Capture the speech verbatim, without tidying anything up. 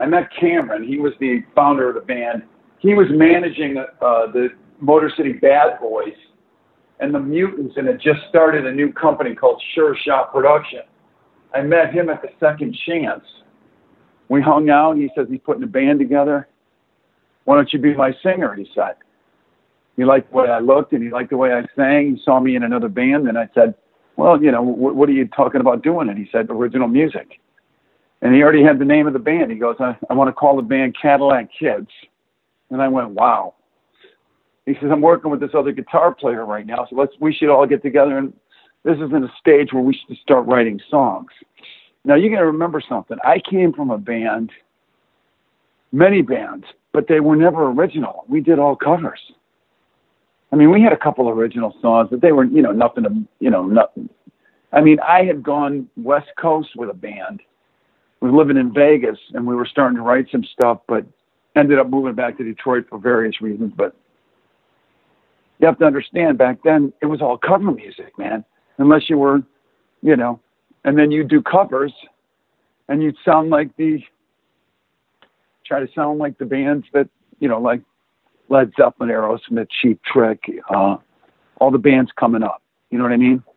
I met Cameron. He was the founder of the band. He was managing uh, the Motor City Bad Boys and the Mutants, and had just started a new company called Sure Shot Production. I met him at the Second Chance. We hung out. He says he's putting a band together. Why don't you be my singer? He said. He liked the way I looked, and he liked the way I sang. He saw me in another band, and I said, well, you know, what, what are you talking about doing? And he said, original music. And he already had the name of the band. He goes, I, I want to call the band Cadillac Kids. And I went, wow. He says, I'm working with this other guitar player right now, so let's we should all get together, and this is in a stage where we should start writing songs. Now, you got to remember something. I came from a band, many bands, but they were never original. We did all covers. I mean, we had a couple original songs, but they were, you know, nothing to, you know, nothing. I mean, I had gone West Coast with a band. We were living in Vegas, and we were starting to write some stuff, but ended up moving back to Detroit for various reasons. But you have to understand, back then, it was all cover music, man, unless you were, you know, and then you do covers, and you'd sound like the, try to sound like the bands that, you know, like Led Zeppelin, Aerosmith, Cheap Trick, uh, all the bands coming up. You know what I mean?